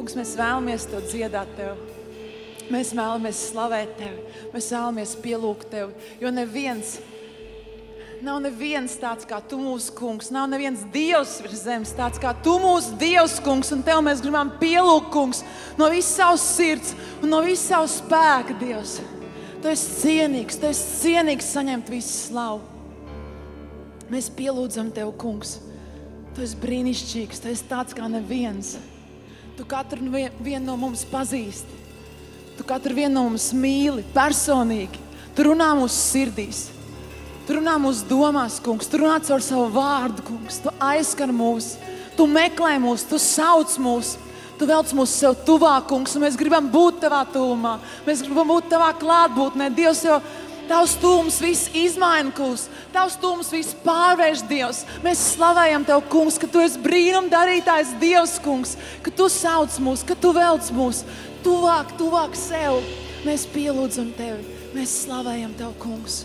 Kungs, mēs vēlamies to dziedāt Tev. Mēs vēlamies slavēt Tevi. Mēs vēlamies pielūgt Tevi, jo nav neviens tāds kā Tu mūsu Kungs. Nav neviens Dievs virs zemes tāds kā Tu mūsu Dievs, Kungs. Un Tev mēs gribam pielūgt, Kungs, no visas savas sirds un no visas savas spēka, Dievs. Tu esi cienīgs saņemt visu slavu. Mēs pielūdzam Tev, Kungs. Tu esi brīnišķīgs, Tu esi tāds kā neviens. Tu katru vienu no mums pazīsti. Tu katru vienu no mums mīli personīgi. Tu runā mūsu sirdīs. Tu runā mūsu domās, Kungs. Tu runā caur savu vārdu, Kungs. Tu aizskar mūs. Tu meklē mūs. Tu sauc mūs. Tu velc mūs sev tuvāk, Kungs. Un mēs gribam būt Tavā tuvumā. Mēs gribam būt Tavā klātbūtnē. Dievs, jo Tavs tuvums viss izmaina, Kungs. Tavs tuvums viss pārvērš, Dievs. Mēs slavējam Tev, Kungs, ka Tu esi brīnumdarītājs Dievs, Kungs. Ka Tu sauc mūs, ka Tu velc mūs tuvāk sev. Mēs pielūdzam Tevi. Mēs slavējam Tev, Kungs.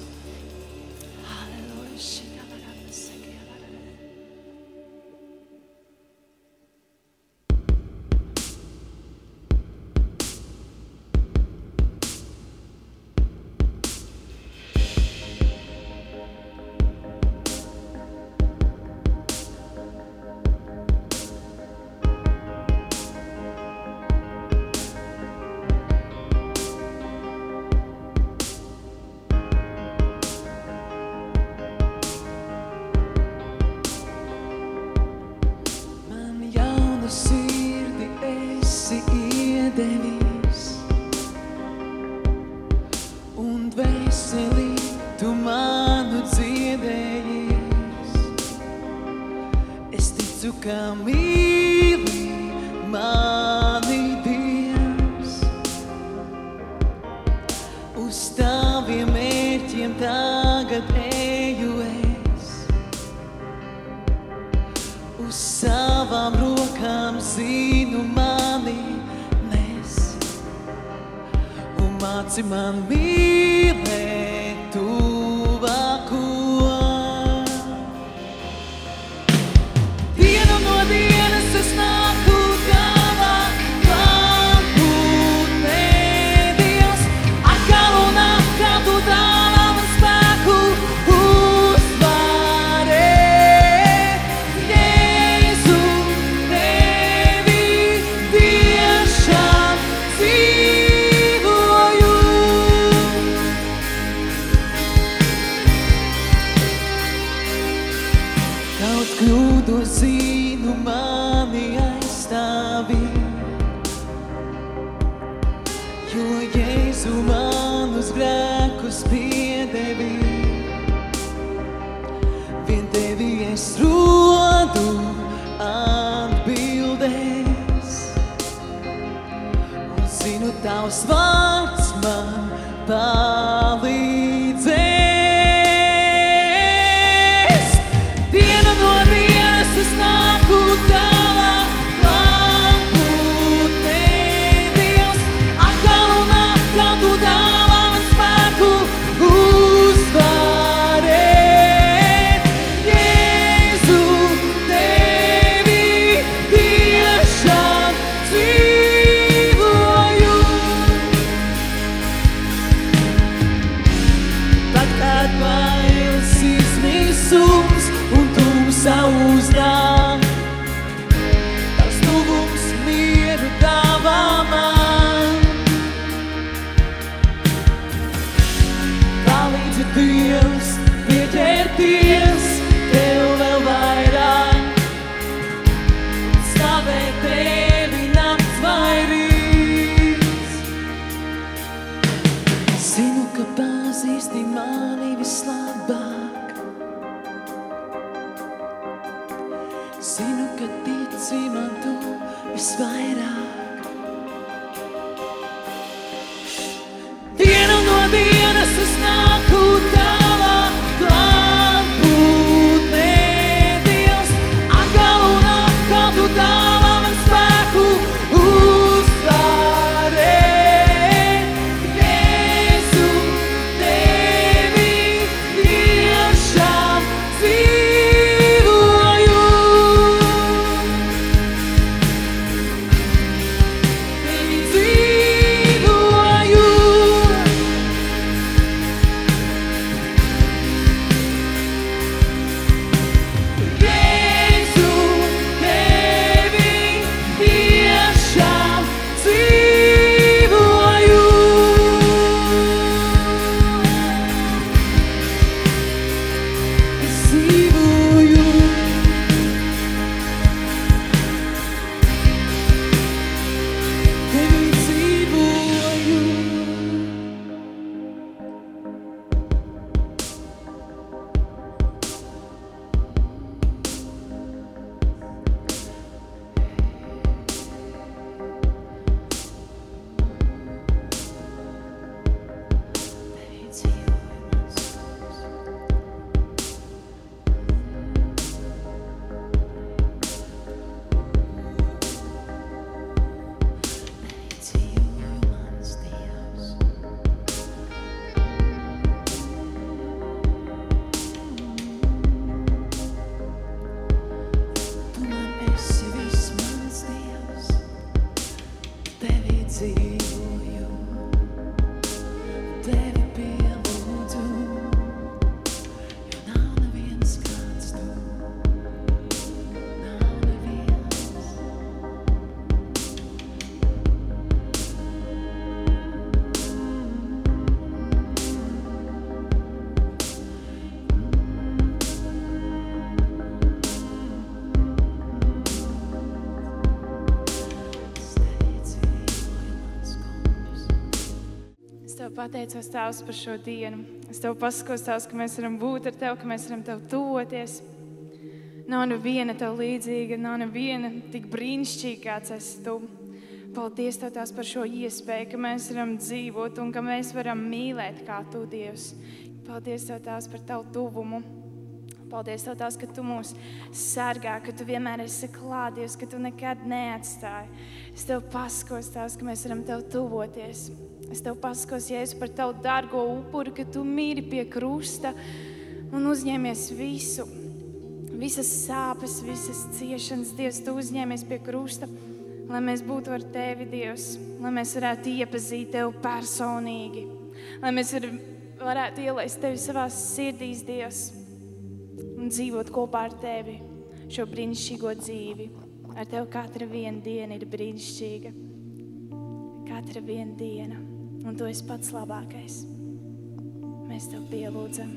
pateicos, Tēvs, par šo dienu. Es Tev pasakos, Tēvs, ka mēs varam būt ar Tev, ka mēs varam Tev tuvoties. Nav neviena Tev līdzīga, nav neviena tik brīnišķīga, kāds esi Tu. Paldies Tev, Tēvs, par šo iespēju, ka mēs varam dzīvot un ka mēs varam mīlēt kā Tu, Dievs. Paldies Tev, Tēvs, par Tavu tuvumu. Paldies Tev, Tēvs, ka Tu mūs sargā, ka Tu vienmēr esi klāt, Dievs, ka Tu nekad neatstāji. Es Tev pasakos, Tēvs, ka mēs varam Tev tuvoties. Es Tev pasakos, Jēzus, par Tavu dārgo upuri, ka Tu mīri pie krusta un uzņēmies visu. Visas sāpes, visas ciešanas, Dievs, Tu uzņēmies pie krusta, lai mēs būtu ar Tevi, Dievs, lai mēs varētu iepazīt Tevi personīgi, lai mēs varētu ielaist Tevi savās sirdīs, Dievs, un dzīvot kopā ar Tevi šo brīnišķīgo dzīvi. Ar Tevi katra viena diena ir brīnišķīga. Katra viena diena. Un Tu esi pats labākais. Mēs Tev pielūdzam.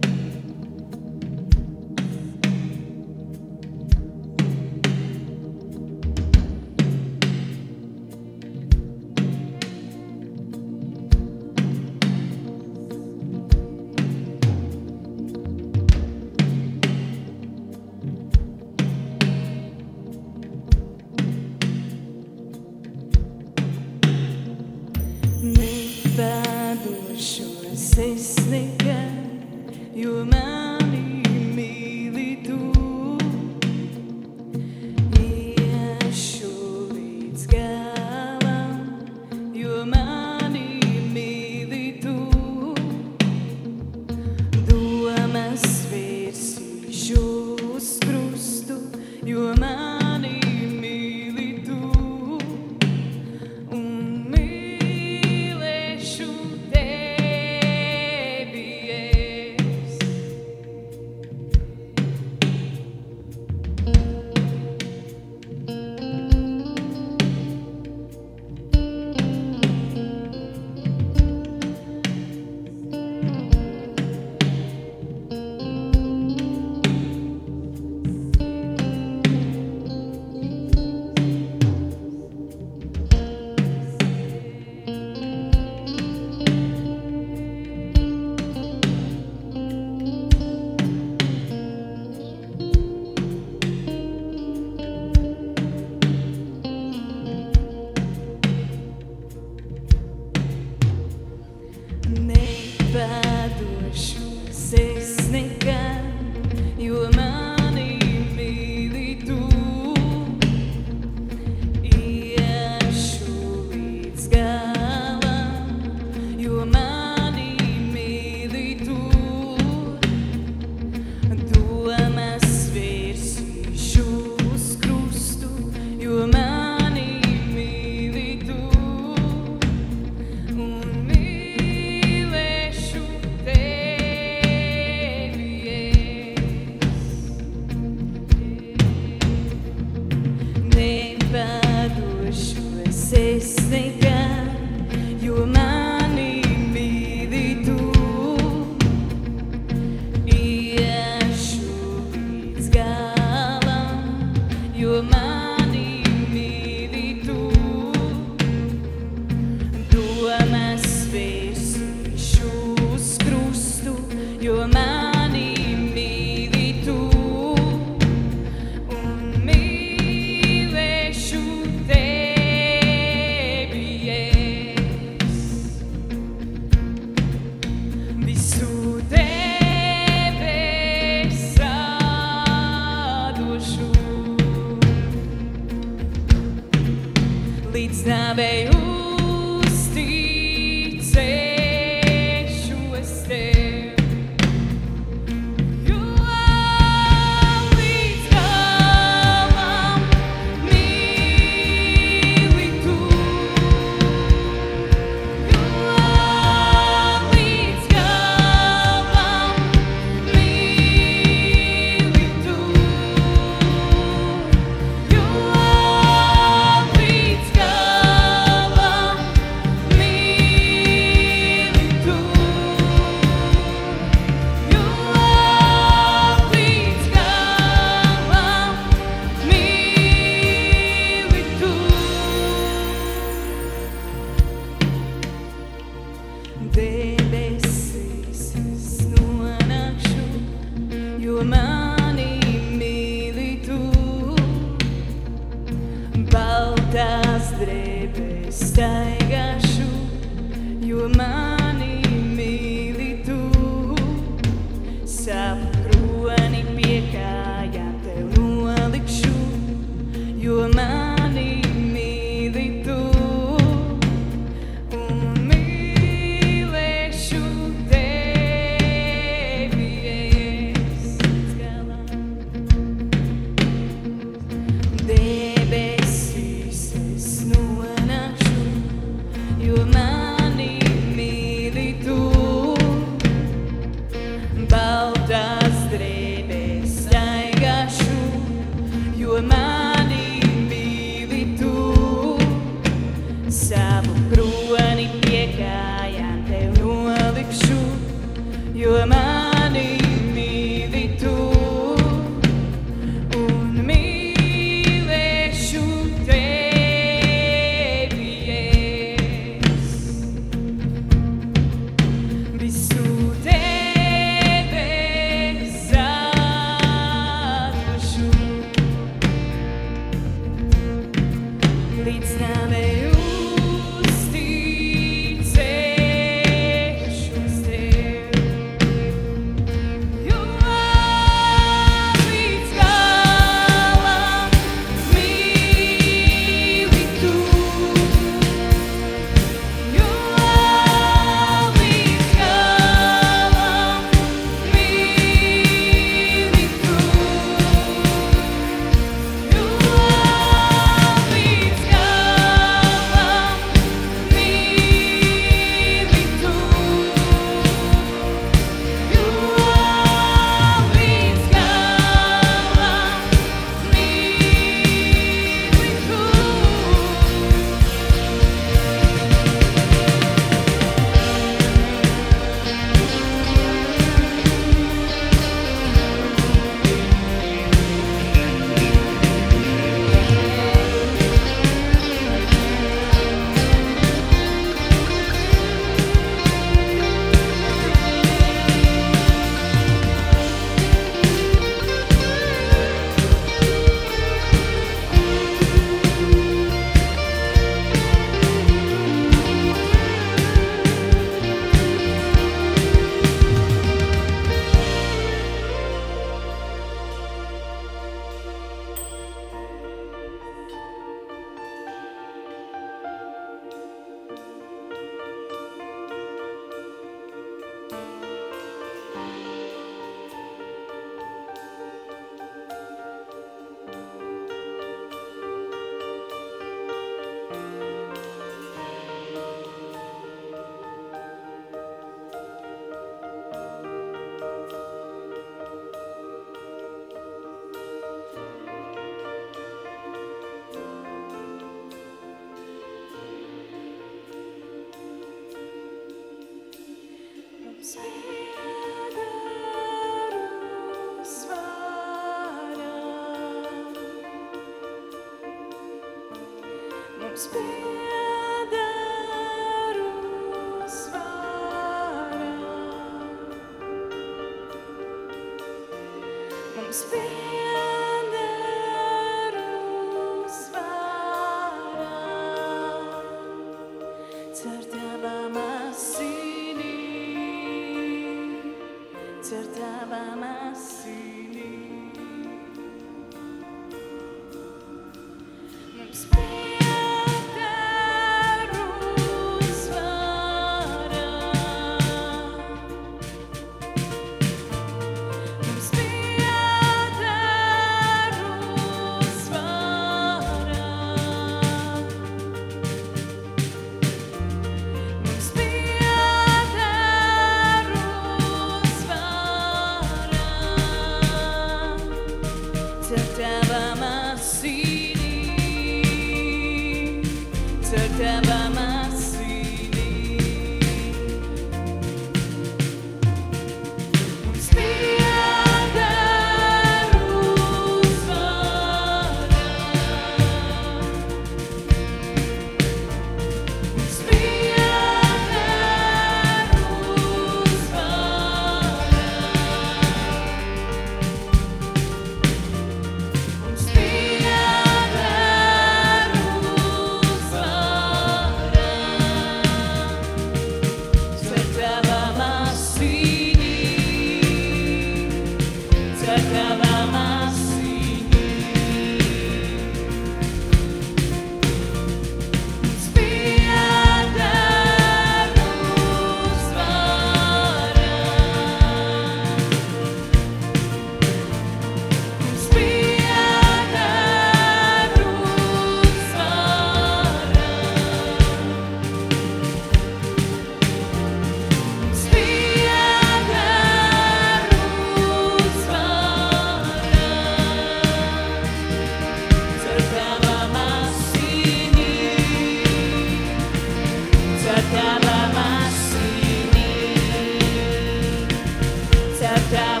Tava